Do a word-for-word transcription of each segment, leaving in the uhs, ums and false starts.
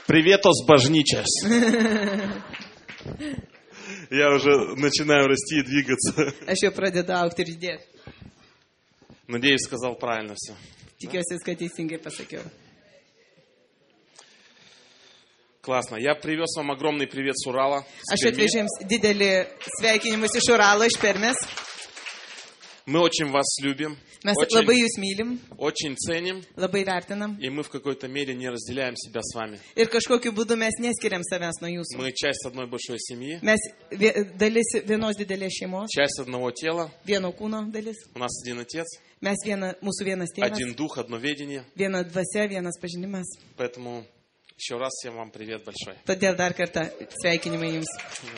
Privetos bažnyčias. Я уже начинаю расти и двигаться. Aš jau pradedu augti ir judėti. Надеюсь, сказал правильно все. Tikiuosi, kad teisingai pasakiau. Классно. Я привез вам огромный привет с Урала. Aš atvežiau jums didelį sveikinimus iš Uralo, iš Permės. Мы очень вас любим. Mes очень, labai jūs mylim, очень ценим. labai vertinam. И мы в какой-то мере не разделяем себя с вами. Ir kažkokiu būdu mes neskiriam savęs nuo jūsų. Мы часть одной большой семьи. Mes vie- dalis vienos didelės šeimos, Часть одного тела. vieno kūno dalis. У нас один Отец. Mes viena, mūsų vienas tėvas, Один Дух, одно ведение. viena dvasia, vienas pažinimas. Поэтому еще раз всем вам привет большой. Todėl dar kartą sveikinimai jums.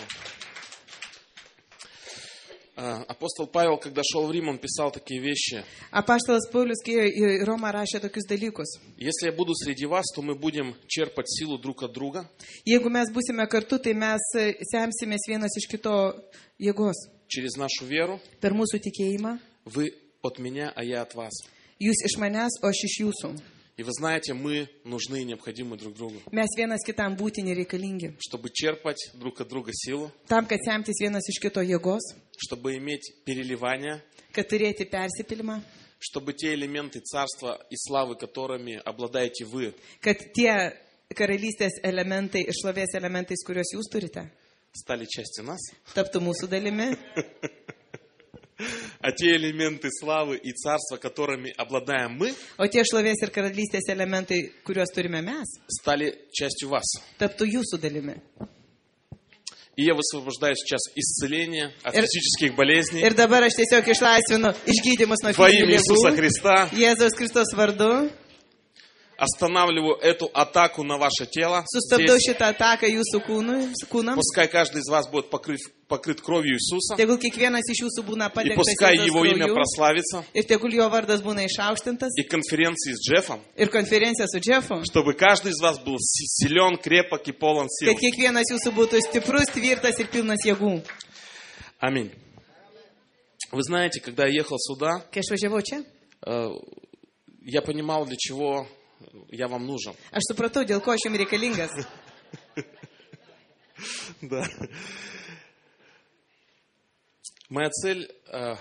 А, Апостол Павел, когда шел в Рим, он писал такие вещи. Apaštalas Paulius, kai į Romą rašė tokius dalykus. Если я буду среди вас, то мы будем черпать силу друг от друга. Jeigu mes būsime kartu, tai mes semsimės vienas iš kito jėgos. Через нашу веру. Per mūsų tikėjimą. Вы от меня, а я от вас. Jūs iš manęs, o aš iš jūsų. И вы знаете, мы нужны и необходимы друг другу. Mes vienas kitam būtini reikalingi. Чтобы черпать друг от друга силу. Tam, kad semtis vienas iš kito jėgos. Чтобы иметь переливание. Kad turėti persipilimą. Чтобы те элементы царства и славы, которыми обладаете вы. Kad tie karalystės elementai, šlovės elementais, kuriuos jūs turite. Стали частью нас. Taptų mūsų dalimi. А те элементы славы и царства, которыми обладаем мы, O tie šlovės ir karalystės elementai, kuriuos turime mes, стали частью вас. taptų jūsų dalimi. И я высвобождаю сейчас исцеление от Ir- физических болезней Ir dabar aš tiesiog išlaisvinu išgydymus nuo во имя fizinių Иисуса ligų. Христа. Jėzaus Kristos vardu. Останавливаю эту атаку на ваше тело. Sustabdau Здесь. šitą ataką jūsų kūnui, kūnams. Пускай каждый из вас будет покрыт, покрыт кровью Иисуса. Tegul kiekvienas iš jūsų būna И padengtas пускай Jėzaus его имя krauju. прославится. Ir tegul jo vardas būna išaukštintas. И конференции с Джеффом. Ir konferencija su Džefu. Чтобы каждый из вас был си- силен, крепок и полон сил. Kad kiekvienas jūsų būtų stiprus, tvirtas ir pilnas jėgų. Аминь. Вы знаете, когда я ехал сюда, Kai aš važiavau čia, э, я понимал, для чего я вам нужен. aš supratau, dėl ko aš jums reikalingas. Да. Моя цель э,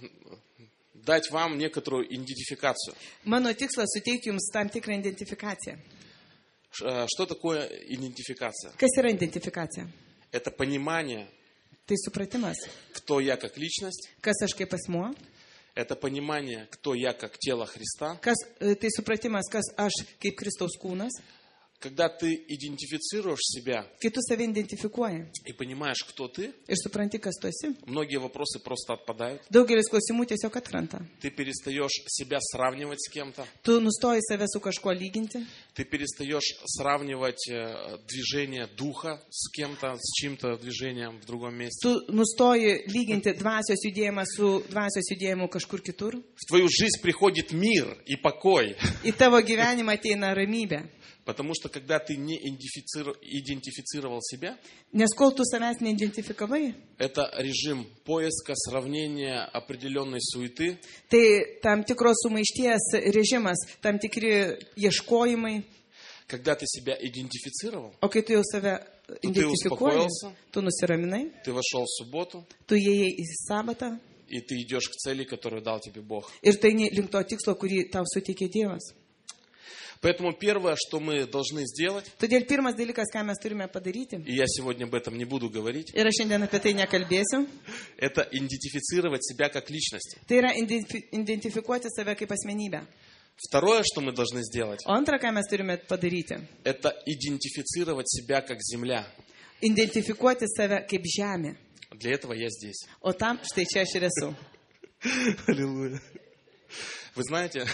дать вам некоторую идентификацию. Mano tikslas suteikti jums tam tikrą identifikaciją. Ш- э, Что такое идентификация? Kas yra identifikacija? Это понимание, Tai supratimas. кто я как личность. Kas aš kaip asmuo? Это понимание, кто я как тело Христа. Kas, e, tai supratimas, kas aš kaip Kristaus kūnas. Когда ты идентифицируешь себя Kai tu save identifikuoji и понимаешь, кто ты, ir supranti, kas tu esi, многие вопросы просто отпадают. daugelis klausimų tiesiog atkrenta. Ты перестаешь себя сравнивать с кем-то. Tu nustoji save su kažkuo lyginti. Ты перестаешь сравнивать э, движение духа с кем-то, с чьим-то движением в другом месте. Tu nustoji lyginti dvasios judėjimą su dvasios judėjimu kažkur kitur. В твою жизнь приходит мир и покой. Į tavo gyvenimą ateina ramybė. Потому что когда ты не идентифициру- идентифицировал себя, Nes kol tu savęs neidentifikavai, это режим поиска, сравнения, определенной суеты. tai tam tikros sumaišties režimas, tam tikri ieškojimai. Когда ты себя идентифицировал, O kai tu jau save identifikuoji, uspokojился. tu nusiraminai, ты вошел в субботу, tu įėjai į sabatą и ты идешь к цели, которую дал тебе Бог. ir tai eini link to tikslo, kurį tau suteikė Dievas. Поэтому первое, что мы должны сделать, Todėl pirmas dalykas, ką mes turime padaryti, и я сегодня об этом не буду говорить, ir aš šiandien apie tai nekalbėsiu, это идентифицировать себя как личность. tai yra identifi- identifikuoti save kaip asmenybę. Второе, что мы должны сделать, O antra, ką mes turime padaryti, это идентифицировать себя как земля. identifikuoti save kaip žemė. Для этого я здесь. O tam štai čia aš ir esu. Аллилуйя. Вы знаете,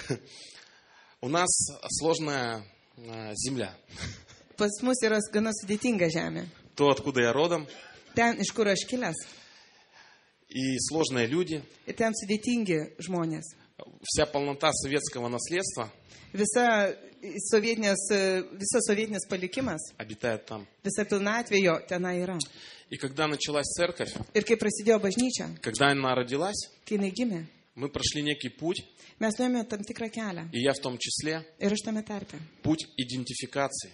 у нас сложная э, земля. Pas mus yra gana sudėtinga žemė. То, откуда я родом, Ten, iš kur aš kilęs. и сложные люди. Ir ten sudėtingi žmonės. Вся полнота советского наследства Visa sovietinės, visa sovietinės palikimas, обитает там. visa pilnatvė jo tenai yra. И когда началась церковь, Ir kai prasidėjo bažnyčia, когда она родилась, kai jinai gimė, мы прошли некий путь, mes nuėjome tam tikrą kelią. и я в том числе, Ir aš tame tarpe. путь идентификации.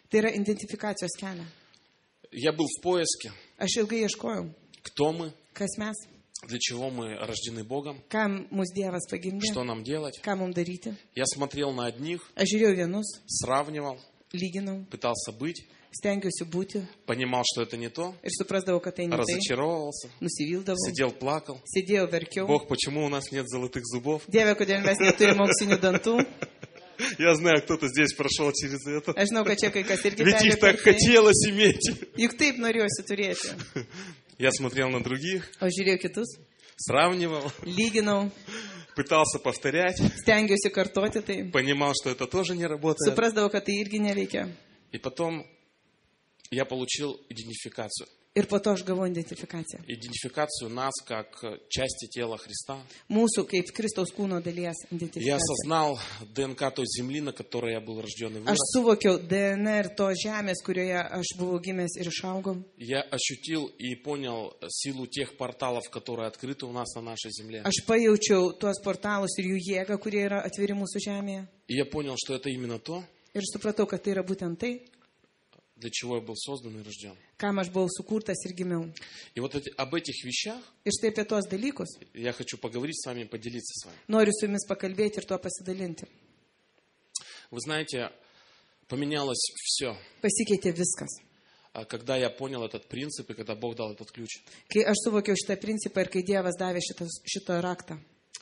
Tai yra identifikacijos kelias. Я был в поиске, Aš ilgai ieškojau, кто мы, kas mes, для чего мы рождены Богом, kam mūsų Dievas pagimdė, что нам делать. ką mums daryti. Я смотрел на одних, Aš žiūrėjau vienus, сравнивал, lyginau, пытался быть, stengiausi būti понимал, что это не то, ir suprasdavau, kad tai ne tai. разочаровывался, Nusivildavau, сидел, плакал. sėdėjau, verkiau. Бог, почему у нас нет золотых зубов? Dieve, kodėl mes neturime auksinių dantų. Я знаю, кто-то здесь прошел через это. Aš žinau, kad čia kai kas irgi Ведь их perėjo так per tai. хотелось иметь. Juk taip norėjusi turėti. Я смотрел на других, O žiūrėjau kitus, сравнивал, lyginau, пытался повторять, stengiausi kartoti tai. понимал, что это тоже не работает. Suprasdavau, kad tai irgi neveikia. И потом я получил идентификацию. Ir po to aš gavau identifikaciją. Идентификацию нас как части тела Христа. Mūsų kaip Kristaus kūno dalies Я identifikacija. осознал ДНК той земли, на которой я был рожден и Aš вырос. suvokiau D N R to žemės, kurioje aš buvau gimęs ir išaugau. Я ощутил и понял силу тех порталов, которые открыты у нас на нашей земле. Aš pajaučiau tuos portalus ir jų jėgą, kurie yra atviri mūsų žemėje. И я понял, что это именно то, Ir supratau, kad tai yra būtent tai, для чего я был создан и рожден. kam aš buvau sukurtas ir gimiau. И вот эти, об этих вещах Ir štai apie tuos dalykus я хочу поговорить с вами, поделиться с вами. noriu su jumis pakalbėti ir tuo pasidalinti. Вы знаете, поменялось все, Pasikeitė viskas. когда я понял этот принцип и когда Бог дал этот ключ. Kai aš suvokiau šitą principą ir kai Dievas davė šitą, šitą raktą.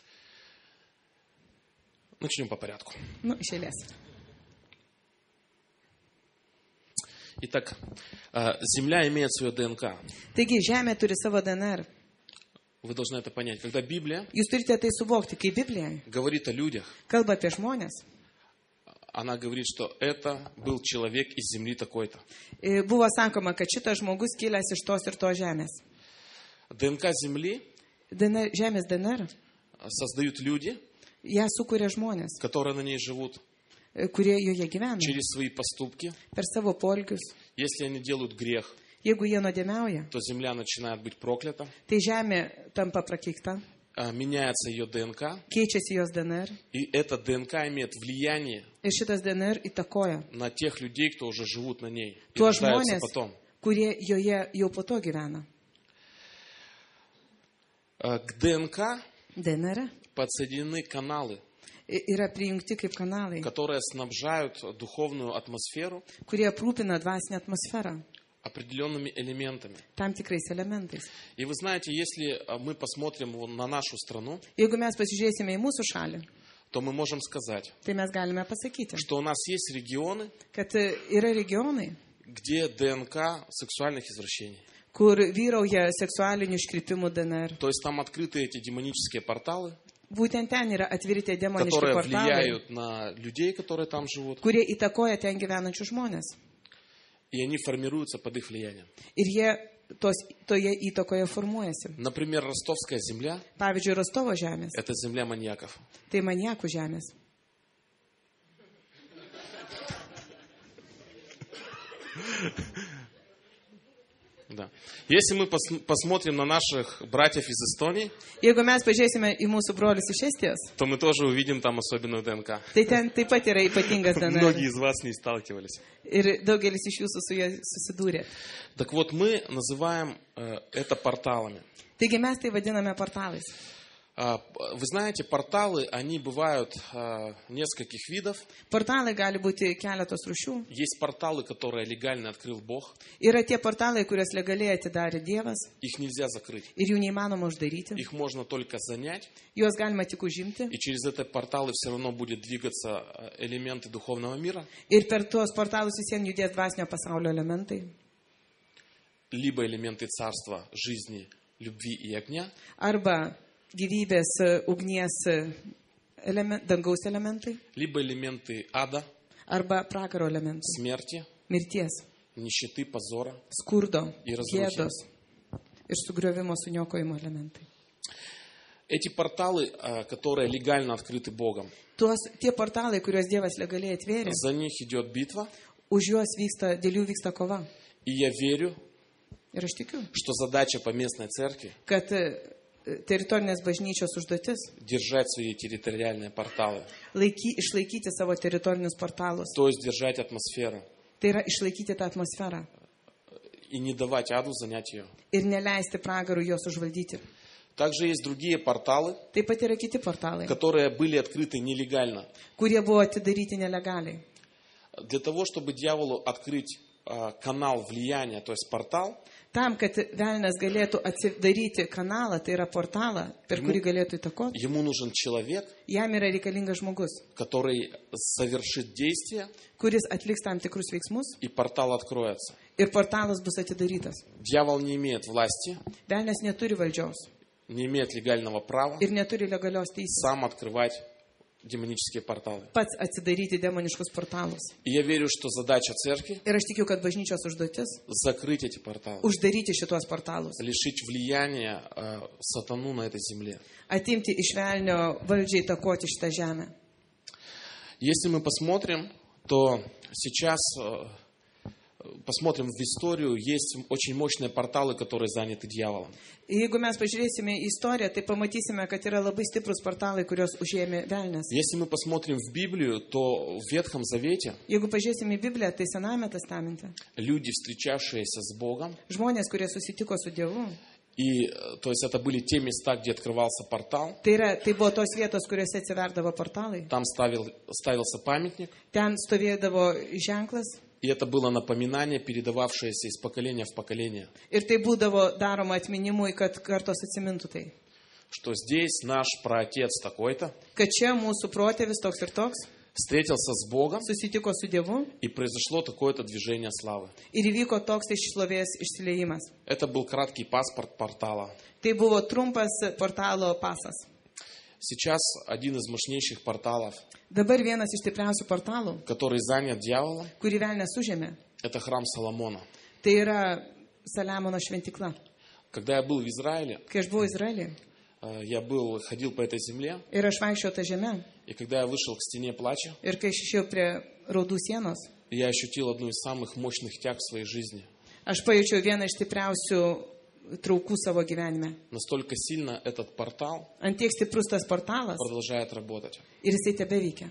Начнем по порядку. Nu, iš eilės. Итак, земля имеет свое ДНК. Taigi, žemė turi savo D N R. Вы должны это понять. Когда Библия Jūs turite tai suvokti, kai Biblija говорит о людях, kalba apie žmonės. она говорит, что это был человек из земли такой-то. E, Buvo sakoma, kad šitas žmogus kilęs iš tos ir tos žemės. ДНК земли D N R, žemės D N R, создают люди, ją sukuria žmonės, которые на ней живут, e, kurie joje gyvena. через свои поступки. Per savo polgius. Если они делают грех, Jeigu jie nuodėmiauja, то земля начинает быть проклята, tai žemė tampa prakeikta, а, меняется ее ДНК, keičiasi jos D N R. и эта ДНК имеет влияние Ir šitas D N R įtakoja на тех людей, кто уже живут на ней и tuos рождаются žmonės, потом. kurie joje jau po to gyvena. А, К ДНК D N R подсоединены каналы, i- yra prijungti kaip kanalai, которые снабжают духовную атмосферу kurie aprūpina dvasinę atmosferą определенными элементами. tam tikrais elementais. И вы знаете, если а, мы посмотрим вон на нашу страну, Jeigu mes pasižiūrėsime į mūsų šalį, то мы можем сказать, tai mes galime pasakyti, что у нас есть регионы, kad e, yra regionai, где ДНК сексуальных извращений. kur vyrauja seksualinių iškrypimų D N R. То есть там открыты эти демонические порталы, Būtent ten yra atviri tie demoniški которые portalai, влияют на людей, которые там живут, kurie įtakoja ten gyvenančius žmonės. и они формируются под их влиянием. Ir jie tos, toje įtakoje formuojasi. Например, Ростовская земля Pavyzdžiui, Rostovo žemės. – это земля маньяков. Tai maniakų žemės. Да. Если мы пос- посмотрим на наших братьев из Эстонии, Jeigu mes pažiūrėsime į mūsų brolius iš Estijos, то мы тоже увидим там особенную ДНК. tai ten taip pat yra ypatingas D N R. Многие из вас с ней сталкивались. Ir daugelis iš jūsų su juo susidūrė. Так вот, мы называем э, это порталами. Taigi mes tai vadiname portalais. А, Вы знаете, порталы, они бывают а, нескольких видов. Portalai gali būti keletos rūšių. Есть порталы, которые легально открыл Бог. Yra tie portalai, kuriuos legaliai atidarė Dievas Их нельзя закрыть. ir jų neįmanoma uždaryti. Их можно только занять. Juos galima tik užimti. И через эти порталы все равно будет двигаться а, элементы духовного мира. Ir per tuos portalus visiems judės dvasinio pasaulio elementai. Либо элементы царства, жизни, любви и огня. Arba gyvybės, e, ugnies, e, elemen, dangaus elementai. Либо элементы ада, Arba pragaro elementai. смерти, Mirties, нищеты, позора. skurdo, Ir razruchė. gėdos ir sugriovimo, suniokojimo elementai. Эти порталы, а, которые легально открыты Богом, Tuos, tie portalai, kuriuos Dievas legaliai atvėrė, за них идет битва. už juos vyksta, dėl jų vyksta kova. И я верю, Ir aš tikiu, что задача поместной церкви kad e, teritorinės bažnyčios užduotis держать свои территориальные порталы, laiky, išlaikyti savo teritorinius portalus, то есть держать атмосферу, Tai yra išlaikyti tą atmosferą и не давать аду занять ее. ir neleisti pragarų jos užvaldyti. Также есть другие порталы, Taip pat yra kiti portalai, которые были открыты нелегально. kurie buvo atidaryti nelegaliai. Для того, чтобы дьяволу открыть а, канал влияния, то есть портал, Tam, kad velnas galėtų atsidaryti kanalą, tai yra portalą, per kurį galėtų įtakoti, ему нужен человек, jam yra reikalingas žmogus, который совершит действие, kuris atliks tam tikrus veiksmus и портал откроется. ir portalas bus atidarytas. Дьявол не имеет власти, Velnas neturi valdžios не имеет легального права ir neturi legalios teisės сам открывать демонические порталы. pats atsidaryti demoniškus portalus. И я верю, что задача церкви Ir aš tikiu, kad bažnyčios užduotis закрыть эти порталы, uždaryti šitos portalus, лишить влияния э, сатану на этой земле. atimti iš velnio valdžiai įtakoti šitą žemę. Если мы посмотрим, то сейчас э, посмотрим в историю, есть очень мощные порталы, которые заняты дьяволом. Jeigu mes pažiūrėsime į istoriją, tai pamatysime, kad yra labai stiprus portalai, kurios užėmė velnas. Если мы посмотрим в Библию, то в Ветхом Завете Jeigu pažiūrėsime į Bibliją, tai Sename testamente люди, встречавшиеся с Богом, žmonės, kurie susitiko su Dievu, и, э, то есть это были те места, где открывался портал, tai, yra, tai buvo tos vietos, kuriuose atsiverdavo portalai. там ставил, ставился памятник, Ten stovėdavo ženklas и это было напоминание, передававшееся из поколения в поколение, ir tai būdavo daroma atminimui, kad kartos atsimintų tai. что здесь наш праотец такой-то Kad čia mūsų protėvis toks ir toks встретился с Богом, susitiko su Dievu и произошло такое-то движение славы. ir įvyko toks iš šlovės išsiliejimas. Это был краткий паспорт портала. Tai buvo trumpas portalo pasas. Сейчас один из мощнейших порталов, Dabar vienas iš stipriausių portalų, который занят дьяволом, kurį velnas užėmė, это храм Соломона. tai yra Saliamono šventikla. Когда я был в Израиле, Kai aš buvau Izraelyje э, я был, ходил по этой земле, ir aš vaikščiau tą žemę и когда я вышел к стене плача, ir kai aš išėjau prie raudų sienos, я ощутил одну из самых мощных тяг в своей жизни. aš pajaučiau vieną iš stipriausių traukų savo gyvenime. Настолько сильно этот портал Ant tiek stiprus tas portalas продолжает работать. ir jisai tebeveikia.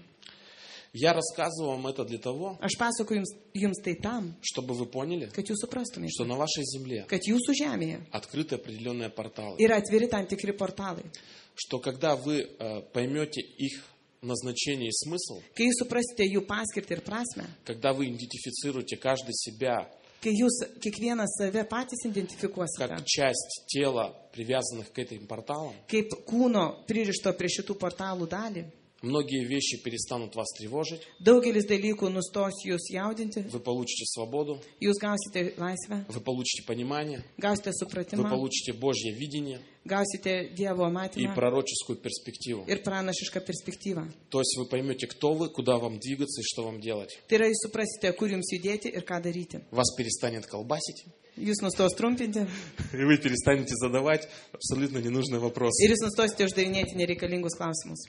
Я рассказываю вам это для того, Aš pasakoju jums, jums tai tam, чтобы вы поняли, kad jūs suprastumėte, что на вашей земле kad jūsų žemėje открыты определенные порталы. yra atviri tam tikri portalai. Что когда вы э, поймете их назначение и смысл, Kai jūs suprasite jų paskirtį ir prasme, когда вы идентифицируете каждый себя kai jūs kiekvienas save patys как identifikuosite, часть тела, привязанных к этим порталам, kaip kūno pririšto prie šitų portalų dalį, многие вещи перестанут вас тревожить, daugelis dalykų nustos jūs jaudinti, вы получите свободу, jūs gausite laisvę, вы получите понимание, gausite вы supratimą, получите Божье видение gausite Dievo и matymą пророческую перспективу. ir pranašišką perspektyvą. То есть вы поймете, кто вы, куда вам двигаться и что вам делать. Tai yra, jūs suprasite, kur jums judėti ir ką daryti. Вас перестанет колбасить, Jūs nustos trumpinti и вы перестанете задавать абсолютно ненужные вопросы. ir jūs nustosite uždavinėti nereikalingus klausimus.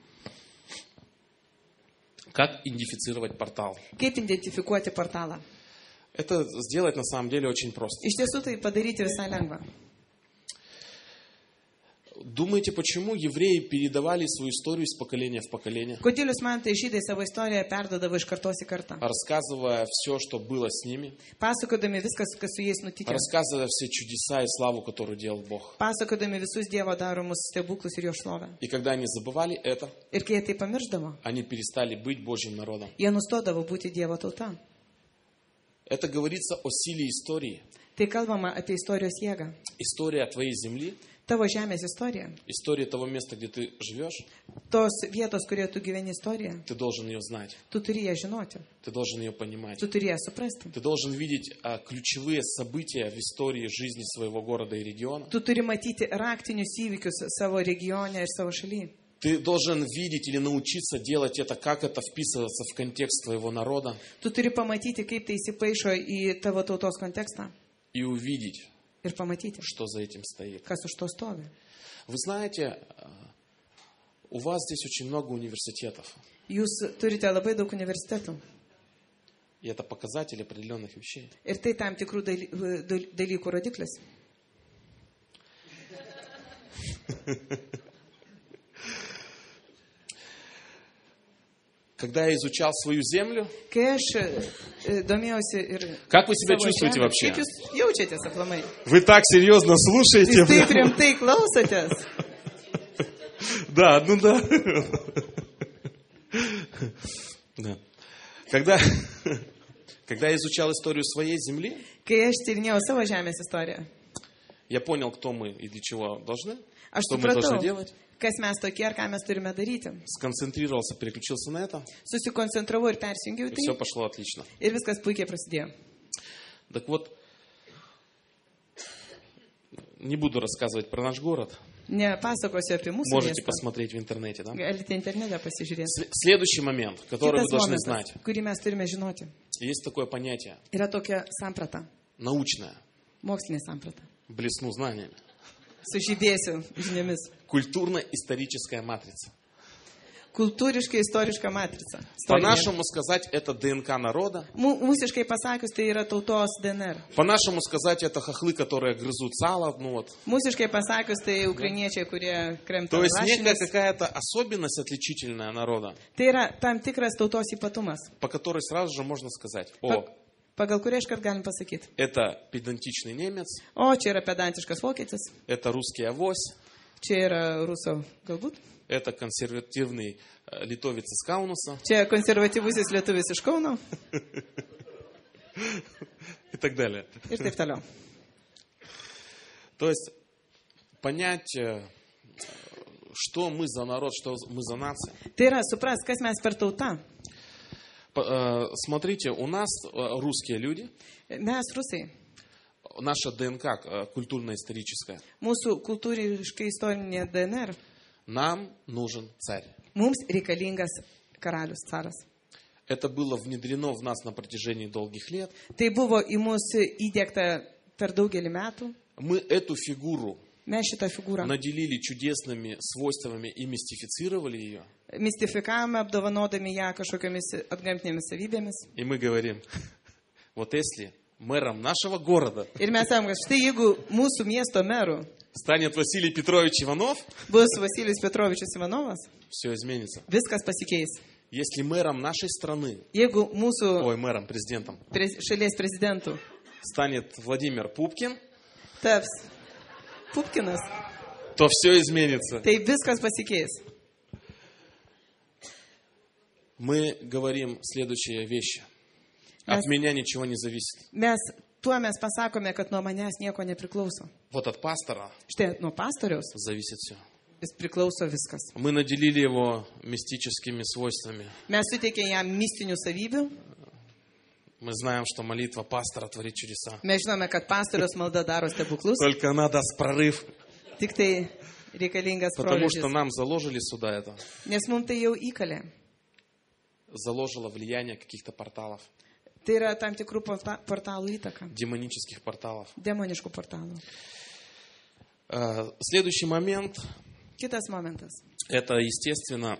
Как идентифицировать портал? Kaip identifikuoti portalą? Это сделать на самом деле очень просто. Iš tiesų tai padaryti visai lengva. Думаете, почему евреи передавали свою историю из поколения в поколение, Kodėl jūs man tai žydai savo istoriją perdodavo iš kartos į kartą? рассказывая все, что было с ними, Pasakodami viskas, kas su jais nutikė. рассказывая все чудеса и славу, которую делал Бог. Pasakodami visus Dievo daromus stebuklus ir jo šlovę. И когда они забывали это, Ir kai jie tai pamirždavo, они перестали быть Божьим народом. jie nustodavo būti Dievo tauta. Это говорится о силе истории. Tai kalbama apie istorijos jėgą. История твоей земли, Tavo žemės istorija, история того места, где ты живешь, tos vietos, kurioje tu gyveni istorija, ты должен ее знать, tu turi ją žinoti, ты должен ее понимать. tu turi ją suprasti. Ты должен видеть а, ключевые события в истории жизни своего города и региона. Tu turi matyti raktinius įvykius savo regione ir savo šalyje. Ты должен видеть или научиться делать это, как это вписывается в контекст твоего народа, Tu turi pamatyti, kaip tai įsipaišo į tavo tautos kontekstą и увидеть, ir pamatyti, что за этим стоит. kas už to stovi. Вы знаете, а, у вас здесь очень много университетов, Jūs turite labai daug universitetų и это показатель определенных вещей. ir tai tam tikrų daly- dal- dalykų rodiklis. Когда я изучал свою землю, Kai aš e, domėjausi ir... как вы себя savo чувствуете žemę, вообще? Kaip jūs jaučiatės aplamai? Вы так серьезно слушаете? Jūs taip rimtai klausotės? Да, ну да. Да. Когда, когда я изучал историю своей земли, Kai aš tyrinėjau savo žemės istoriją, я понял, кто мы и для чего должны, aš что мы должны supratau, делать. kas mes tokie ir ką mes turime daryti. Сконцентрировался, переключился на это, Susikoncentravau ir persijungiau и į все tai пошло отлично. ir viskas puikiai prasidėjo. Так вот, не буду рассказывать про наш город. Nepasakosiu apie mūsų Можете miestą. посмотреть в интернете, да? Galite internete pasižiūrėti. С- Следующий момент, который вы Kitas должны momentas, знать. kurį mes turime žinoti, Есть такое понятие, yra tokia samprata, научное, mokslinė samprata. блесну знаниями. Sužydėsiu žiniomis. Культурно-историческая матрица. Kultūriškai istoriška matrica. Istorinė. По-нашему сказать, это ДНК народа. Mū- Mūsiškai pasakius, tai yra tautos D N R. По-нашему сказать, это хохлы, которые грызут сало. Ну вот. Mūsiškai pasakius, tai ukrainiečiai, kurie kremta То есть некая lašinius. какая-то особенность отличительная народа, Tai yra tam tikras tautos ypatumas, по которой сразу же можно сказать, о, pa- pagal kurią iškart galim pasakyti. это педантичный немец, O, čia yra pedantiškas vokietis, это русский авось, čia yra rusų galbūt, это консервативный э, литовец из Каунаса čia konservatyvusis lietuvis iš Kauno и так далее. ir taip toliau. То есть понять, э, что мы за народ, что мы за нация. Tai yra supras, kas mes per tautą. П- э, Смотрите, у нас э, русские люди, Mes rusai, наша ДНК э, культурно-историческая, mūsų kultūriškai istorinė D N R, нам нужен царь. mums reikalingas karalius, caras. Это было внедрено в нас на протяжении долгих лет. Tai buvo į mus įdėkta per daugelį metų. Мы эту фигуру Mes šitą figūrą наделили чудесными свойствами и мистифицировали ее. mistifikavome, apdovanodami ją kažkokiamis atgamtinėmis savybėmis. И мы говорим, вот если мэром нашего города Ir mes sakom, kad štai jeigu mūsų miesto meru станет Василий Петрович Иванов, bus Vasilijus Petrovičius Ivanovas, все изменится. viskas pasikeis. Если мэром нашей страны, Jeigu mūsų ой, мэром, президентом, prez, šalies prezidentų станет Владимир Пупкин, taps Pupkinas, то все изменится. tai viskas pasikeis. Мы говорим следующие вещи. От Mes- меня ничего не зависит. Mes tuo mes pasakome, kad nuo manęs nieko nepriklauso. Вот от пастора Štai nuo pastoriaus зависит все. vis priklauso viskas. Мы наделили его мистическими свойствами. Mes suteikėme jam mistinių savybių. Мы знаем, что молитва пастора творит чудеса. Mes žinome, kad pastoriaus malda daro stebuklus. Только она даст прорыв, Tik tai reikalingas потому что proveržis. нам заложили сюда это. Nes mums tai jau įkalė. Заложило влияние каких-то порталов, Tai yra tam tikrų porta- portalų įtaka. демонических порталов. Demoniškų portalų. Э, Следующий момент, Kitas momentas. это, естественно,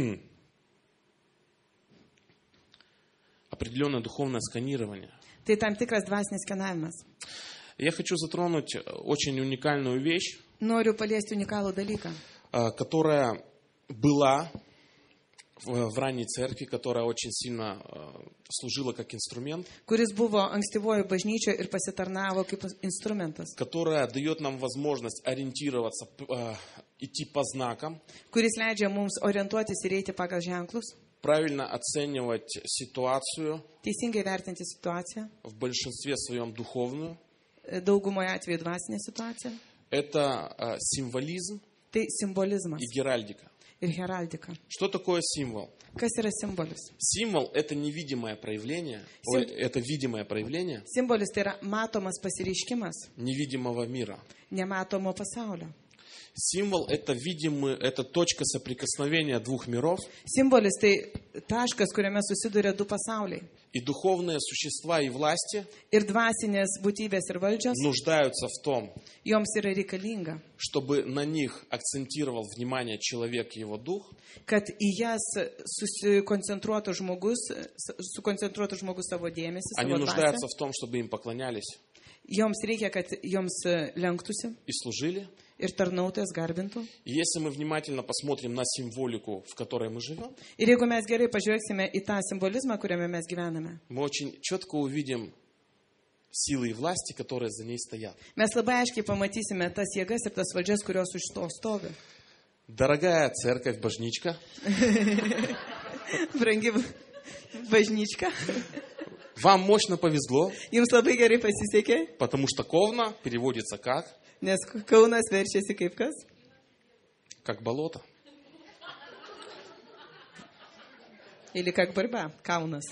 определенное духовное сканирование. Tai tam tikras dvasinis skenavimas. Я хочу затронуть очень уникальную вещь, Noriu paliesti unikalų dalyką, э, которая была в в ранней церкви, которая очень сильно э, служила как инструмент, kuris buvo ankstyvojo bažnyčio ir pasitarnavo kaip instrumentas, которая дает нам возможность ориентироваться, п- э, идти по знакам, kuris leidžia mums orientuotis ir eiti pagal ženklus, правильно оценивать ситуацию, teisingai vertinti situaciją, в большинстве своем духовную. daugumoje atveju dvasinė situacija. Это э, символизм Tai simbolizmas и геральдика. ir heraldika. Что такое символ? Kas yra simbolis? Символ – это невидимое проявление, ой, это видимое проявление Simbolis tai yra matomas pasireiškimas невидимого мира. nematomo pasaulio. Символ – это видимый, это точка соприкосновения двух миров, Simbolis tai taškas, kuriame susiduria du pasauliai. и духовные существа и власти Ir dvasinės būtybės ir valdžios, нуждаются в том, joms yra reikalinga, чтобы на них акцентировал внимание человек и его дух, kad į jas susikoncentruotų žmogus, sukoncentruotų žmogus savo dėmesį, они savo нуждаются dvasę. в том, чтобы им поклонялись. Joms reikia, kad joms lenktųsi и служили. ir tarnautojas garbintų. И если мы внимательно посмотрим на символику, в которой мы живем, Ir jeigu mes gerai pažvelgsime į tą simbolizmą, kuriame mes gyvename, мы очень четко увидим силы и власти, которые за ней стоят. mes labai aiškiai pamatysime tas jėgas ir tas valdžias, kurios už to stovi. Дорогая церковь, божничка, Brangi bažnyčka, вам мощно повезло, jums labai gerai pasisekė, потому что Ковна переводится как? nes Kaunas verčiasi kaip kas? Как болото. Или как борьба, Kaunas.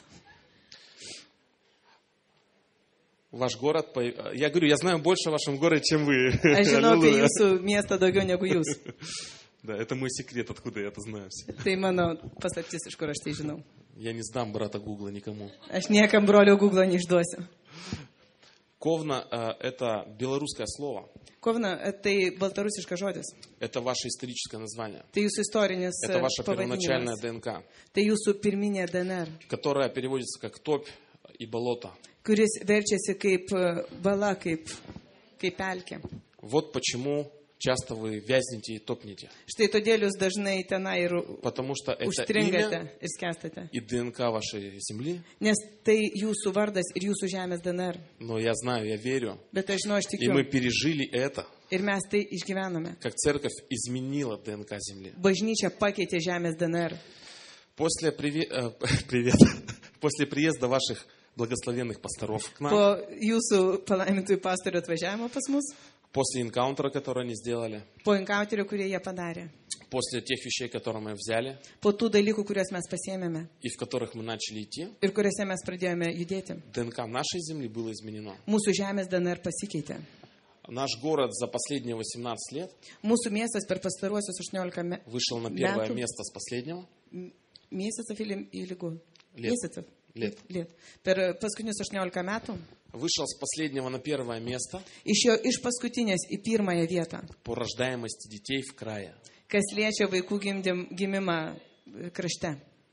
Ваш город, по- я говорю, я знаю больше о вашем городе, чем вы. Aš žinau apie Аллилуйя. jūsų miestą daugiau negu jūs. Да, это мой секрет, откуда я это знаю. все. Tai mano paslaptis, iš kur aš tai žinau. Я не сдам брата Гугла никому. Aš niekam brolio Google neišduosiu. Ковна э, это белорусское слово. Kovna, tai baltarusiškas žodis. Это ваше историческое название. Tai jūsų istorinis Это ваша первоначальная pavadinimas. ДНК, Tai jūsų pirminė D N R, которая переводится как топь и болото. kuris verčiasi kaip e, bala, kaip, kaip pelkė. Вот почему часто вы вязнете и топнете. Štai todėl jūs dažnai tenai ir Потому что это užstringate имя ir skęstate. и ДНК вашей земли. Nes tai jūsų vardas ir jūsų žemės D N R. Но я знаю, я верю. Bet aš žinau, aš И мы tikiu. пережили это, Ir mes tai išgyvename. как церковь изменила ДНК земли. Bažnyčia pakeitė žemės D N R. После, приве- э, привет. После приезда ваших благословенных пасторов к нам, Po jūsų palaimintųjų pastorių atvažiavimo pas mus, после инкаунтера, который они сделали, po inkauterių, kurie jie padarė, после тех вещей, которые мы взяли po tų dalykų, kuriuos mes pasiėmėme и в которых мы начали идти, ir kuriuose mes pradėjome judėti. ДНК нашей земли было изменено. Mūsų žemės D N R pasikeitė. Наш город за последние восемнадцать лет Mūsų miestas per pastaruosius aštuoniolika me- вышел на первое metų. место с последнего. Mėsicą į lygų. Liet. Mėsicą. Liet. Liet. Per paskutinius aštuoniolika metų Вышел с последнего на первое место išėjo iš paskutinės į pirmąją vietą, по рождаемости детей в крае. kas liečia vaikų gimdym, gimimą e, krašte.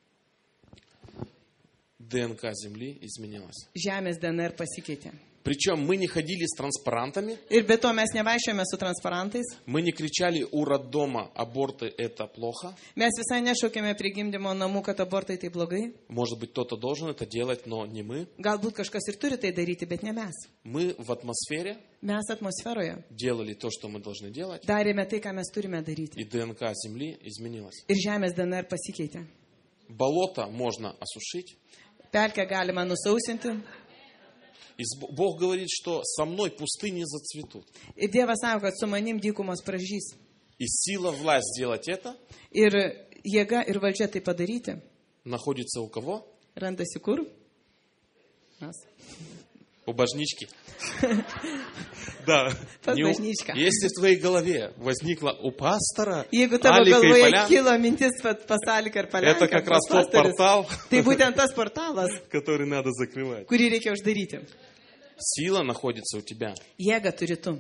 ДНК земли изменилась. Žemės D N R pasikeitė. Причем мы не ходили с транспарантами, Ir be to mes nevaikščiojame su transparantais, мы не кричали у роддома «аборты – это плохо». mes visai nešaukėme prie gimdymo namų, kad abortai tai blogai. Может быть, кто-то должен это делать, но не мы. Galbūt kažkas ir turi tai daryti, bet ne mes. Мы в атмосфере Mes atmosferoje делали то, что мы должны делать, darėme tai, ką mes turime daryti. и ДНК земли изменилась. Ir žemės D N R pasikeitė. Болото можно осушить. Pelkę galima nusausinti. И с- Бог говорит, что со мной пустыни зацветут. Ir Dievas sako, kad su manim dykumos pražys. И сила, власть сделать это Ir jėga ir valdžia tai padaryti находится у кого? randasi kur? Mes. У божнички. Да. Pas Не у- bažnyčką. Если в твоей голове возникла у пастора Jeigu tavo Alika и galvoje Полян, kilo mintis pasaliką ir paliką, это как раз тот портал, tai būtent tas portalas, который надо закрывать. kurį reikia uždaryti. Сила находится у тебя. Jėga turi tu.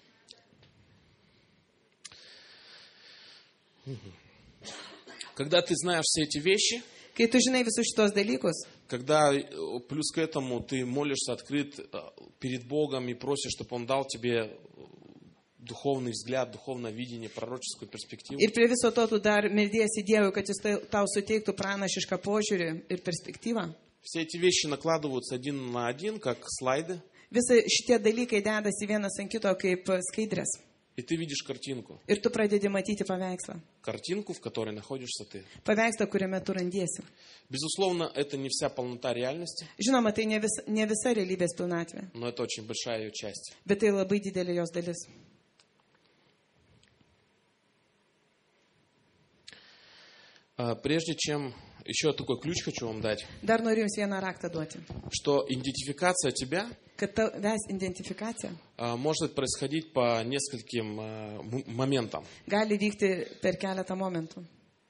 Когда ты знаешь все эти вещи, Kai tu žinai visus šitos dalykus, когда э, плюс к этому ты молишься открыт э, перед Богом и просишь, чтобы Он дал тебе э, духовный взгляд, духовное видение, пророческую перспективу, ir prie viso to tu dar meldiesi Dievui, kad jis tai- tau suteiktų pranašišką požiūrį ir perspektyvą. все эти вещи накладываются один на один, как слайды, Visi šitie dalykai dedasi vienas ant kito kaip skaidrės. и ты видишь картинку. Ir tu pradedi matyti paveikslą. Картинку, в которой находишься ты. Paveikslą, kuriame tu randiesi. Безусловно, это не вся полнота реальности, Žinoma, tai ne, vis, ne visa realybės pilnatvė, но это очень большая ее часть. bet tai labai didelė jos dalis. А, Прежде чем... Еще такой ключ хочу вам дать, Dar noriu Jums vieną raktą duoti. что идентификация тебя Kad tavęs identifikacija а, может происходить по нескольким а, м- моментам. gali vykti per keletą momentų.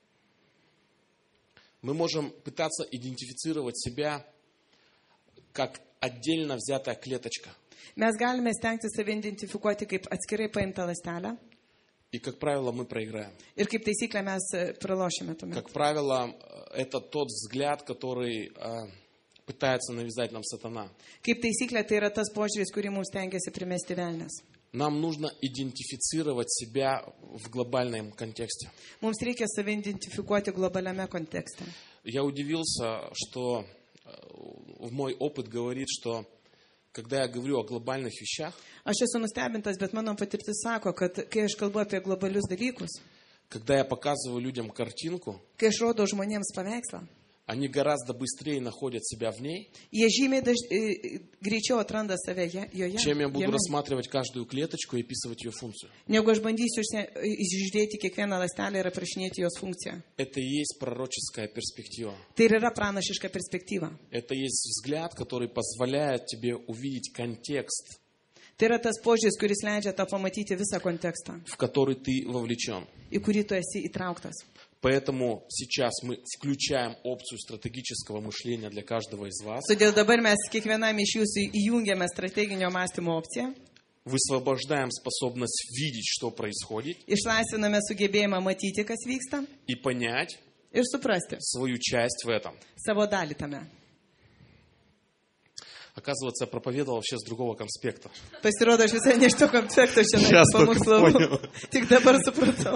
Мы можем пытаться идентифицировать себя как отдельно взятая клеточка. Mes galime stengti save identifikuoti kaip atskirai paimtą ląstelę И, как правило, мы проиграем. ir kaip taisyklė mes e, pralošime tuomet. Как правило, это тот взгляд, который а, пытается навязать нам сатана. Kaip taisyklė, tai yra tas požiūris, kurį mums tengiasi primesti velnias. Нам нужно идентифицировать себя в глобальном контексте. Mums reikia save identifikuoti globaliame kontekste. Я удивился, что в мой опыт говорит, что когда я говорю о глобальных вещах, Aš esu nustebintas, bet mano patirtis sako, kad kai aš kalbu apie globalius dalykus, когда я показываю людям картинку, kai aš rodau žmonėms paveikslą, они гораздо быстрее находят себя в ней, jie žymiai daž... e, greičiau atranda save je- joje, чем я буду jame, рассматривать каждую клеточку и описывать ее функцию. negu aš bandysiu išsi- išžiūrėti kiekvieną ląstelę ir aprašinėti jos funkciją. Это и есть пророческая перспектива. Tai ir yra pranašiška perspektyva. Это есть взгляд, который позволяет тебе увидеть контекст, Tai yra tas požiūris, kuris leidžia tau pamatyti visą kontekstą, в который ты вовлечен. į kurį tu esi įtrauktas. Поэтому сейчас мы включаем опцию стратегического мышления для каждого из вас. Todėl dabar mes kiekvienam iš jūsų įjungiame strateginio mąstymo opciją, Высвобождаем способность видеть, что происходит, išlaisviname sugebėjimą matyti, kas vyksta и понять ir suprasti свою часть в этом. savo dalį tame. Оказывается, я проповедовал вообще с другого конспекта. Pasirodo, aš visai ne iš to koncepto šiandien Сейчас только pamokslavau. понял. Tik dabar supratau.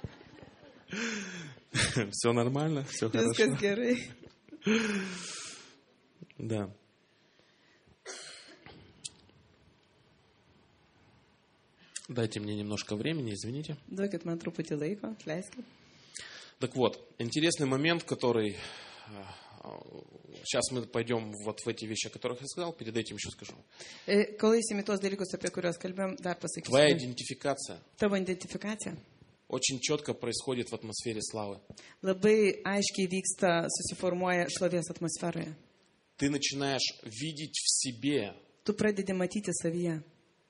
Все нормально, все Viskas хорошо. gerai. Да. Дайте мне немножко времени, извините. Duokit man truputį laiko, leiskit. Так вот, интересный момент, который... Сейчас мы пойдем вот в эти вещи, о которых я сказал, перед этим еще скажу. E, Kol įsimi tos dalykus, apie kuriuos kalbėjom, dar Твоя pasakysiu. идентификация Tavo identifikacija очень четко происходит в атмосфере славы. labai aiškiai vyksta, susiformuoja šlovės atmosferoje. Ты начинаешь видеть в себе Tu pradedi matyti savyje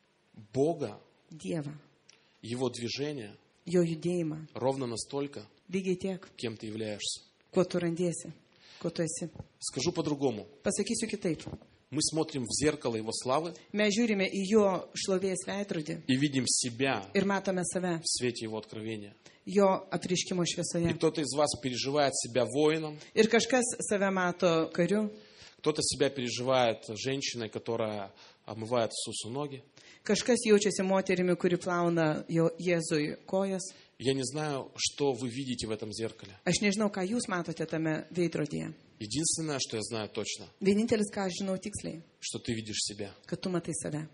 Бога, Dievą, Его движение jo judėjimą, ровно настолько, lygiai tiek, кем ты являешься. kuo tu randiesi, kuo tu esi. Скажу по-другому. Pasakysiu kitaip. Мы смотрим в зеркало Его славы Mes žiūrime į jo šlovės veidrodį и видим себя ir matome save, в свете Его откровения. jo apriškimo И šviesoje. кто-то из вас переживает себя воином, Ir kažkas save mato kariu, кто-то себя переживает женщиной, которая омывает Иисусу ноги. kažkas jaučiasi moterimi, kuri plauna jo Jėzui kojas. Я не знаю, что вы видите в этом зеркале. Aš nežinau, ką jūs matote tame veidrodyje. Единственное, что я знаю точно, Vienintelis, ką aš žinau tiksliai, что ты видишь себя. kad tu matai save,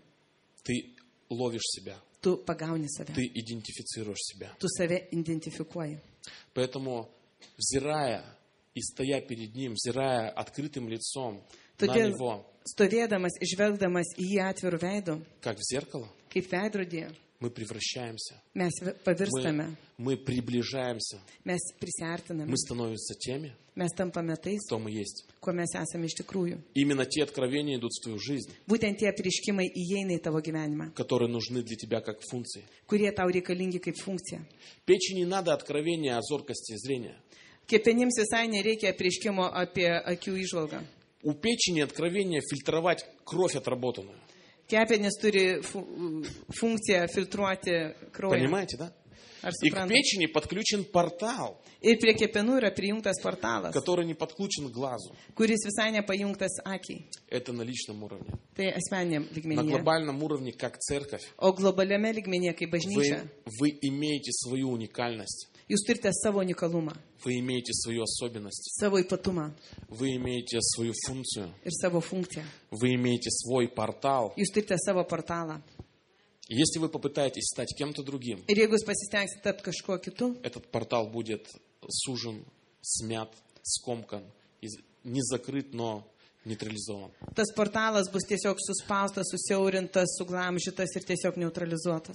Ты ловишь себя. tu pagauni save, Ты идентифицируешь себя. tu save identifikuoji. Поэтому, взирая и стоя перед Ним, взирая открытым лицом на Todėl, Него, stovėdamas, žvelgdamas į jį atvirų veidų, как в зеркало, kaip veidrodyje, мы превращаемся. mes ve- pavirstame, Мы, мы приближаемся. mes prisartiname, Мы становимся теми, mes tampame tais, кто мы есть. kuo mes esame iš tikrųjų. Именно те откровения идут в твою жизнь, Būtent tie prieškimai įeina į tavo gyvenimą, которые нужны для тебя как функции. kurie tau reikalingi kaip funkcija. Печени надо откровения о зоркости зрения. Kepenims visai nereikia prieškimo apie akių išvalgą. У печени откровения фильтровать кровь отработанную. Kepenys turi fu- funkciją filtruoti kraują. Понимаете, да? Ar И к suprantate? печени подключен портал, Ir prie kepenų yra prijungtas portalas, который не подключен к глазу. kuris visai nepajungtas akiai. Это на личном уровне. Tai asmeniniam На lygmenyje. глобальном уровне, как церковь, O globaliame lygmenyje, kaip bažnyčia, вы, вы имеете свою уникальность, jūs turite savo unikalumą, вы имеете свою особенность, savo ypatumą вы имеете свою функцию, ir savo funkciją. вы имеете свой портал. Jūs turite savo portalą. Если вы попытаетесь стать кем-то другим, Ir jeigu jūs pasistengsite tapti kažkuo kitu, этот портал будет сужен, смят, скомкан, из- не закрыт, но нейтрализован. tas portalas bus tiesiog suspaustas, susiaurintas, suglamžytas ir tiesiog neutralizuotas.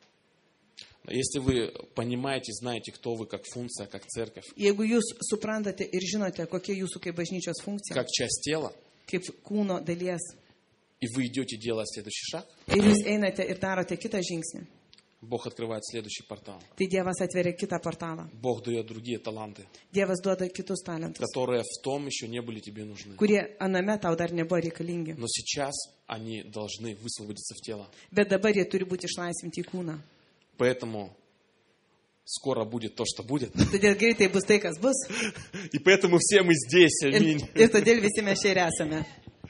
Если вы понимаете, знаете, кто вы как функция, как церковь, Jeigu jūs suprantate ir žinote, kokia jūsų kaip bažnyčios funkcija, как часть тела, kaip kūno dalies, и вы идете делать следующий шаг, ir jūs einate ir darote kitą žingsnį, Бог открывает следующий портал. tai Dievas atveria kitą portalą. Бог дает другие таланты, Dievas duoda kitus talentus, которые в том еще не были тебе нужны. kurie aname tau dar nebuvo reikalingi. Но сейчас они должны высвободиться в тело. Bet dabar jie turi būti išlaisvinti į kūną. Поэтому скоро будет то, что будет. Todėl greitai bus tai, kas bus. И поэтому все мы здесь. Ir, Аминь. ir todėl visi mes čia ir esame.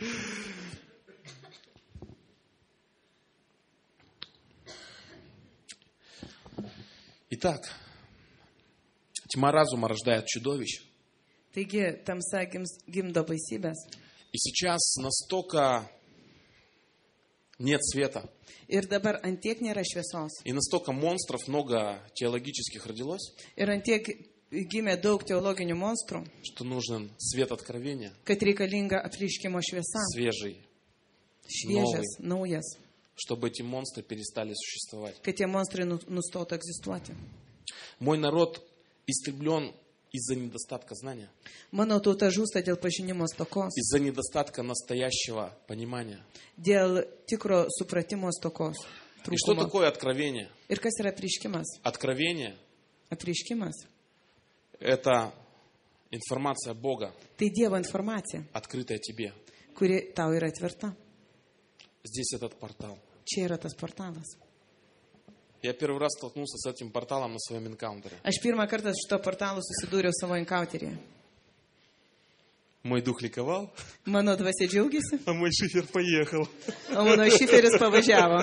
Итак, тьма разума рождает чудовищ. Taigi, tamsa gims- gimdo baisybės. И сейчас настолько нет света, Ir dabar antiek nėra šviesos. и настолько монстров много теологических родилось, Ir antiek gimė daug teologinių monstrų, что нужен свет откровения, kad reikalinga apreiškimo šviesa. свежий, Šviežias, naujas. чтобы эти монстры перестали существовать. Kad tie monstrai nu- nustotų egzistuoti. Мой народ истреблен из-за недостатка знания, Mano tauta žūsta dėl pažinimo stokos, из-за недостатка настоящего понимания. dėl tikro supratimo stokos. И что Trūkumo. такое откровение? Ir kas yra apreiškimas? Откровение Apreiškimas. – это информация Бога, Tai Dievo informacija, открытая тебе. kuri tau yra atverta. Здесь этот портал. Čia yra tas portalas. Я первый раз столкнулся с этим порталом на своем энкаунтере. Aš pirmą kartą su šito portalu susidūriau savo enkauteryje. Мой дух ликовал, Mano dvasia džiaugiasi, а мой шифер поехал. o mano šiferis pavažiavo.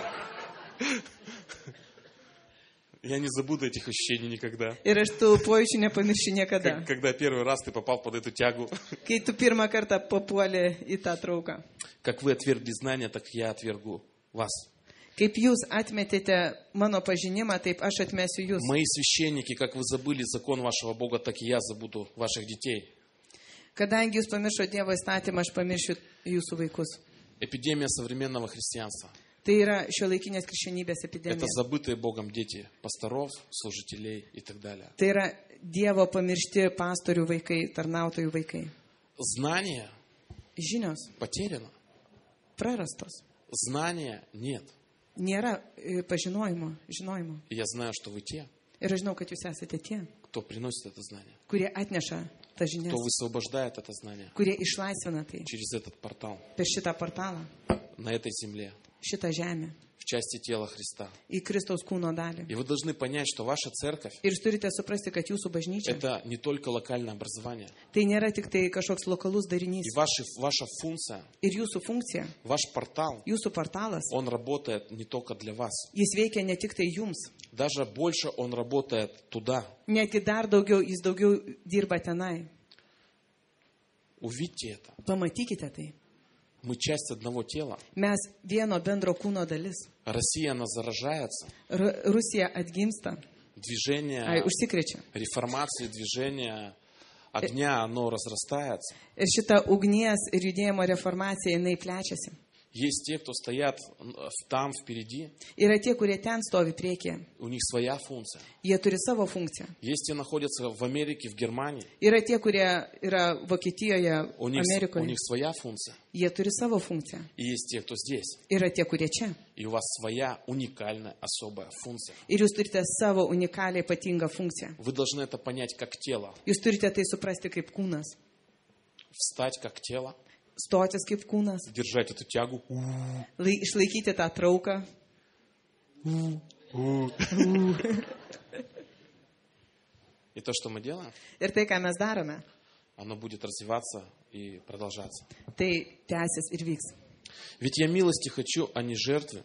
Я не забуду этих ощущений никогда. Ir aš tų pojūčių nepamiršiu niekada. Как- Когда первый раз ты попал под эту тягу. Kai tu pirmą kartą papuolė į tą trauką. Как вы отвергли знания, так я отвергу вас. Kaip jūs atmetėte mano pažinimą, taip aš atmesiu jūs. Мои священники, как вы забыли закон вашего Бога, так и я забуду ваших детей. Kadangi jūs pamiršo Dievo įstatymą, aš pamiršiu jūsų vaikus. Эпидемия современного христианства. Tai yra šiuolaikinės krikščionybės Это epidemija. забытые Богом дети пасторов, служителей и так далее. Tai yra Dievo pamiršti pastorių vaikai, tarnautojų vaikai. Знание Žinios потеряно. prarastos. Знания нет. Nėra e, pažinojimo, žinojimo. И я знаю, что вы те, Ir aš žinau, kad jūs esate tie, кто приносит это знание, kurie atneša tas žinias, кто высвобождает это знание kurie išlaisvina tai через этот портал per šitą portalą, на этой земле, šitą žemę, в части тела Христа. į Kristaus kūno dalį. И вы должны понять, что ваша церковь Ir jūs turite suprasti, kad jūsų bažnyčia это не только локальное образование. tai nėra tik tai kažkoks lokalus darinys. И ваши, ваша функция, Ir jūsų funkcija, ваш портал, jūsų portalas, он работает не только для вас. jis veikia ne tik tai jums, Даже больше он работает туда. netgi dar daugiau, jis daugiau dirba tenai. Увидьте это. Pamatykite tai. Мы часть одного тела. Mes vieno bendro kūno dalis. Россия, она заражается. R- Rusija atgimsta, Движение ai, užsikrečia. реформации, движение огня, оно разрастается. Ir šita ugnies ir judėjimo reformacija, jinai plečiasi. Есть те, кто стоят там впереди, Yra tie, kurie ten stovi priekyje. у них своя функция. Jie turi savo funkciją. Есть те, находятся в Америке, в Германии, Yra tie, kurie yra Vokietijoje, у них, у Amerikoje. них своя функция. Jie turi savo funkciją. И есть те, кто здесь, Yra tie, kurie čia. и у вас своя уникальная, особая функция. Ir jūs turite savo unikalią, ypatingą funkciją. Вы должны это понять как тело, Jūs turite tai suprasti kaip kūnas. встать как тело, Stotis kaip kūnas. держать эту тягу. Lai, išlaikyti tą trauką. И то, что мы делаем, Ir tai, ką mes darome, оно будет развиваться и продолжаться. tai tęsis ir vyks. Ведь я милости хочу, а не жертвы.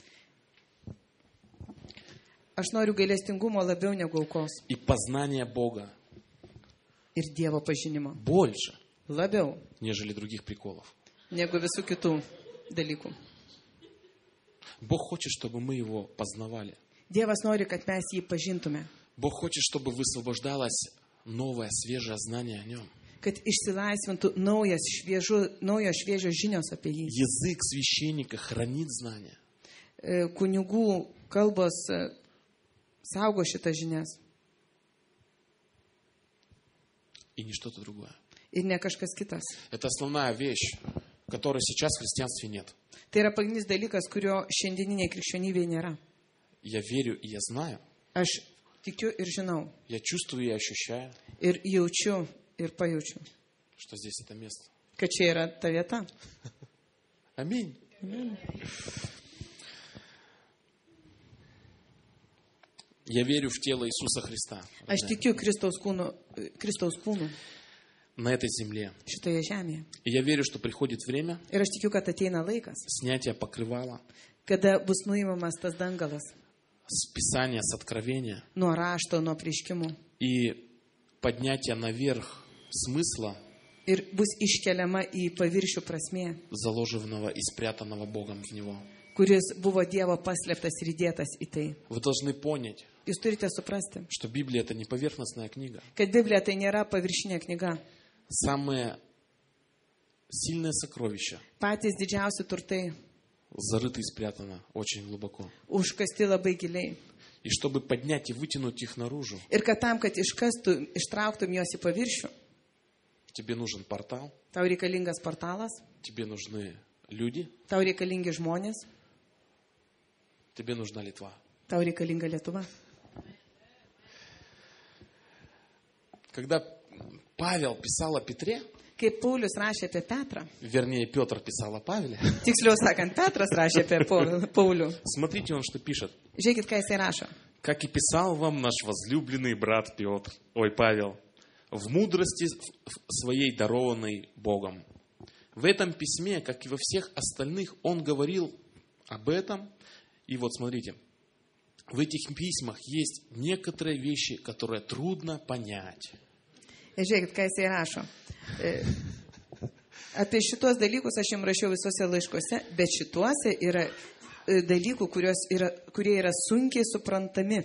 Aš noriu gailestingumo labiau negu aukos. И познание Бога Ir Dievo pažinimo. больше, Labiau нежели других приколов. negu visų kitų dalykų. Бог хочет, чтобы мы Его познавали. Dievas nori, kad mes jį pažintume. Бог хочет, чтобы высвобождалось новое, свежее знание о Нем. Kad išsilaisvintų naujas, šviežu, naujo šviežio žinios apie jį. Язык священника хранит знания. E, Kunigų kalbos e, saugo šitas žinias. И не что-то другое. Ir ne kažkas kitas. Это основная вещь, которой сейчас в христианстве нет. Tai yra pagrindinis dalykas, kurio šiandieninėje krikščionybėje nėra. Я верю и я знаю. Aš tikiu ir žinau. Я чувствую и ощущаю, Ir jaučiu ir pajaučiu, что здесь это место. kad čia yra ta vieta. Аминь. Я верю в тело Иисуса Христа Aš tikiu Kristaus kūnu, Kristaus kūnu на этой земле. šitoje žemėje. И я верю, что приходит время Ir aš tikiu, kad ateina laikas, снятия покрывала kada bus nuimamas tas dangalas с Писания, с Откровения nuo rašto, nuo prieškimų. и поднятия наверх смысла, Ir bus iškeliama į paviršių prasmė, заложенного и спрятанного Богом в него. kuris buvo Dievo paslėptas ir įdėtas į tai. Вы должны понять, Jūs turite suprasti, что Библия — это не поверхностная книга. kad Biblija tai nėra paviršinė knyga. Самые сильные сокровища Patys didžiausi turtai зарыты и спрятаны очень глубоко. užkasti labai giliai. И чтобы поднять и вытянуть их наружу, Ir kad tam, kad iškastum, ištrauktum juos į paviršių, тебе нужен портал, tau reikalingas portalas, тебе нужны люди, tau reikalingi žmonės, тебе нужна Литва. tau reikalinga Lietuva. Когда Павел писал о Петре, Kaip Paulius rašė apie Petrą, вернее, Петр писал о Павеле, tiksliau sakant, Petras rašė apie Pau- Paulių. смотрите, он что пишет. Žiūrėkit, ką jisai rašo. Как и писал вам наш возлюбленный брат Петр, ой, Павел, в мудрости своей, дарованной Богом. В этом письме, как и во всех остальных, он говорил об этом. И вот смотрите, в этих письмах есть некоторые вещи, которые трудно понять. Ir žiūrėkit, ką jisai rašo. E, Apie šitos dalykus aš jums rašiau visose laiškose, bet šituose yra e, dalykų, kurios yra, kurie yra sunkiai suprantami.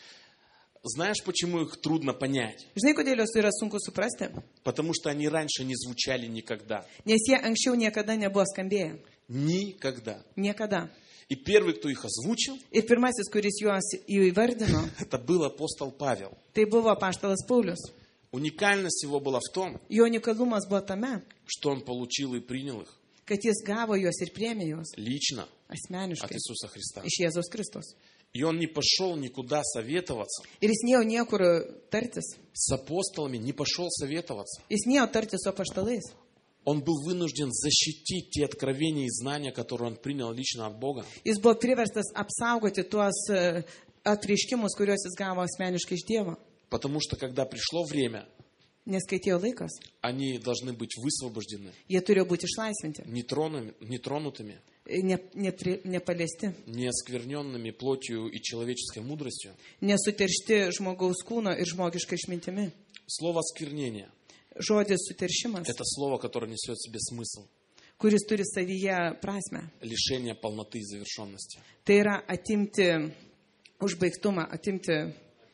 Знаешь, почему их трудно понять? Žinai, kodėl jos yra sunku suprasti? Потому что они раньше не звучали никогда. Nes jie anksčiau niekada nebuvo skambėję. Никогда. Niekada. И первый, кто их озвучил, Ir pirmasis, kuris juos įvardino, это был апостол Павел. tai buvo apaštalas Paulius. Уникальность его была в том, Jo unikalumas buvo tame, что он получил и принял их kad jis gavo juos ir priėmė juos лично от asmeniškai Иисуса Христа. iš Jėzaus Kristaus. И он не пошел никуда советоваться. Ir jis nėjo niekur tartis. С апостолами не пошел советоваться. Jis nėjo tartis su apaštalais. Он был вынужден защитить те откровения и знания, которые он принял лично от Бога. Jis buvo priverstas apsaugoti tuos e, atriškimus, kuriuos jis gavo asmeniškai iš Dievo. Потому что, когда пришло время, Nes kai atėjo laikas, они должны быть высвобождены, jie turėjo būti išlaisvinti, нетронутыми, нетронутыми, ne, nepri, nepaliesti, не оскверненными плотью и человеческой мудростью. nesuteršti žmogaus kūno ir žmogiškai išmintimi. Слово «осквернение» Žodis suteršimas, — это слово, которое несет в себе смысл kuris turi savyje prasme. лишения полноты и завершенности. Tai yra atimti užbaigtumą, atimti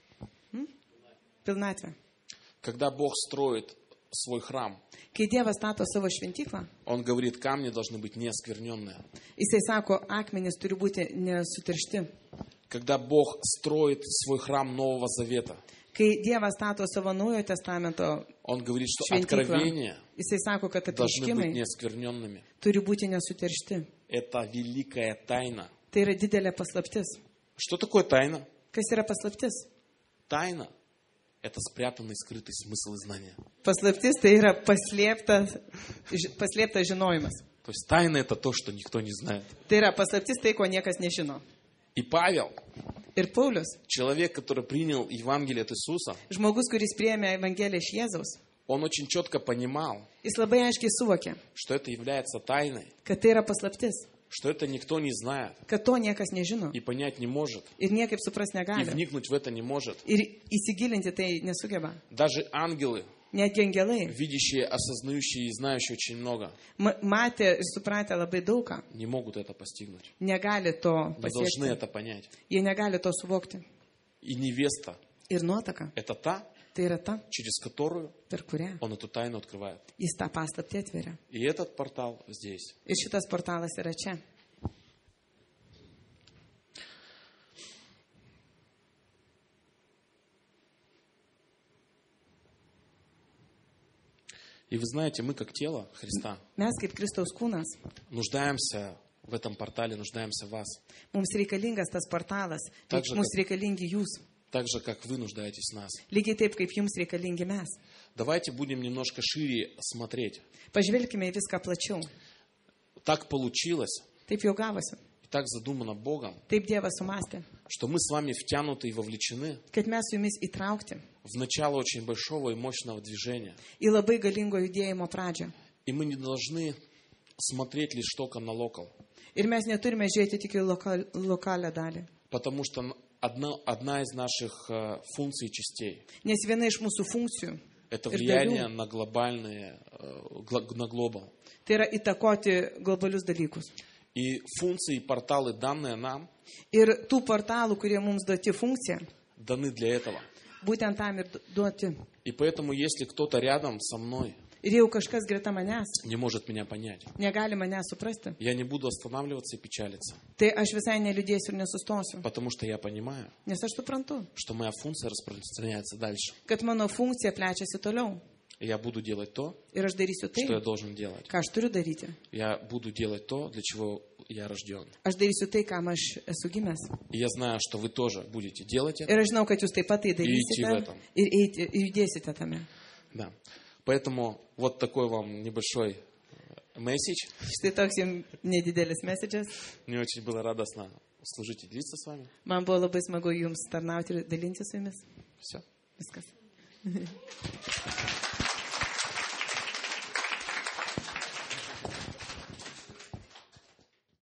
hm? pilnatvę. Когда Бог строит свой храм, Kai Dievas stato savo šventyklą, Он говорит, камни должны быть неоскверненные. jisai sako, akmenys turi būti nesuteršti. Когда Бог строит свой храм Нового Завета, Kai Dievas stato savo naujojo testamento Он говорит, что šventyklą, откровения jisai sako, kad должны быть atriškimai неоскверненными. turi būti nesuteršti. Это великая тайна. Tai yra didelė paslaptis. Что такое тайна? Kas yra paslaptis? Тайна — это спрятанный, скрытый смысл и знания. Paslaptis tai yra paslėptas, ži- paslėptas žinojimas. То есть тайна — это то, что никто не знает. Tai yra paslaptis tai, ko niekas nežino. И Павел, Ir Paulius, человек, который принял Евангелие от Иисуса, žmogus, kuris priėmė Evangeliją iš Jėzaus, он очень четко понимал, jis labai aiškiai suvokė, что это является тайной, kad tai yra paslaptis, что это никто не знает kad to niekas nežino и понять не может, ir niekaip supras и negali. вникнуть в это не может. Ir įsigilinti tai nesugeba. Даже ангелы, Netgi angelai видящие, осознающие и знающие очень много, ma- matė ir supratę labai daugą, не могут это постигнуть. negali to Не должны pasiekti. это понять. Jie negali to suvokti. И невеста Ir nuotaka — это та, tai yra ta, через которую per kurią он эту тайну открывает. jis tą paslaptį atveria. И этот портал здесь. Ir šitas portalas yra čia. И вы знаете, мы как тело Христа Mes kaip Kristaus kūnas, нуждаемся в этом портале, нуждаемся в вас. mums reikalingas tas portalas, Так же, mums reikalingi jūs, Так же, как вы нуждаетесь в нас. lygiai taip, kaip jums reikalingi mes. Давайте будем немножко шире смотреть. Pažvelkime į viską plačiau. Так получилось, Taip jau gavosi. и так задумано Богом, Taip Dievas sumastė, что мы с вами втянуты и вовлечены kad mes su jumis įtraukti в начало очень большого и mощного движения. į labai galingo judėjimo pradžią. И мы не должны смотреть лишь только на локал. Ir mes neturime žiūrėti tik į lokal, lokalią dalį. Потому что одна, одна из наших э, функций и частей Nes viena iš mūsų funkcijų – это ir влияние dalių на глобальные, э, гла- на глобал. tai yra įtakoti globalius dalykus. И функции и порталы, данные нам, Ir tų portalų, kurie mums duoti funkcija, даны для этого. būtent tam ir du- duoti. И поэтому, если кто-то рядом со мной Ir jau kažkas greta manęs не может меня понять, negali manęs suprasti, я не буду останавливаться и печалиться. tai aš visai neliūdėsiu ir nesustosiu. Потому что я понимаю, Nes aš suprantu, что моя функция распространяется дальше. kad mano funkcija plečiasi toliau. И я буду делать то, Ir aš darysiu tai, что я должен делать. ką aš turiu daryti. Я буду делать то, для чего я рожден. Aš darysiu tai, kam aš esu gimęs. И я знаю, что вы тоже будете делать это. Ir aš žinau, kad jūs taip pat tai idti v darysite этом. ir, eiti, ir judėsite tame. Да. Поэтому вот такой вам небольшой месседж. Štai toks jums nedidelis messages. Мне очень было радостно служить и делиться с вами. Man buvo labai smagu jums tarnauti ir dalinti su jumis. Все. Viskas.